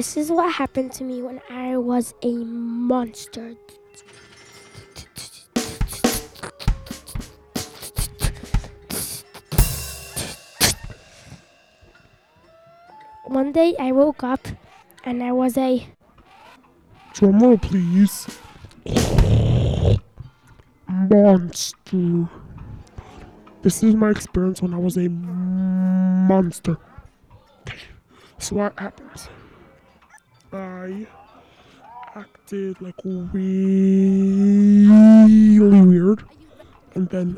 This is what happened to me when I was a monster. One day I woke up and I was a Drumroll, please. Monster. This is my experience when I was a monster. Okay, so what happens? I acted like really weird, and then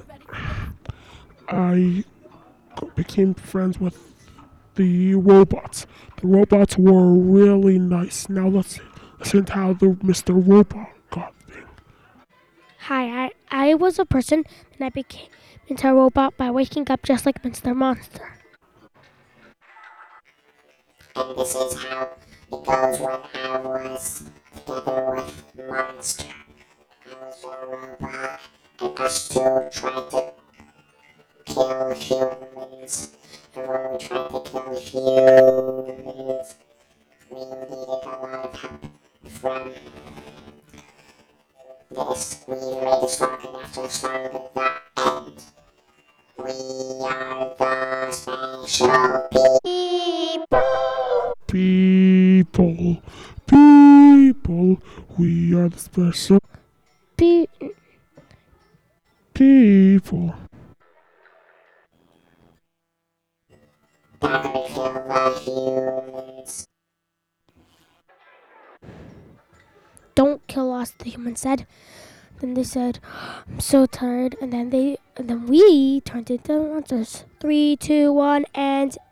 I became friends with the robots. The robots were really nice. Now let's listen to how the Mr. Robot got thing. hi. I was a person and I became into a robot by waking up just like Mr. Monster. And this is how it goes when I was together with Monster. I was a robot, and us two tried to kill humans. And when we tried to kill humans, we needed a lot of help from this. We made a song, and after the song, the end. We are the special People, people, we are the special Be- people. gotta kill the humans. don't kill us, the human said. Then they said, I'm so tired, and then we turned into monsters. 3, 2, 1, and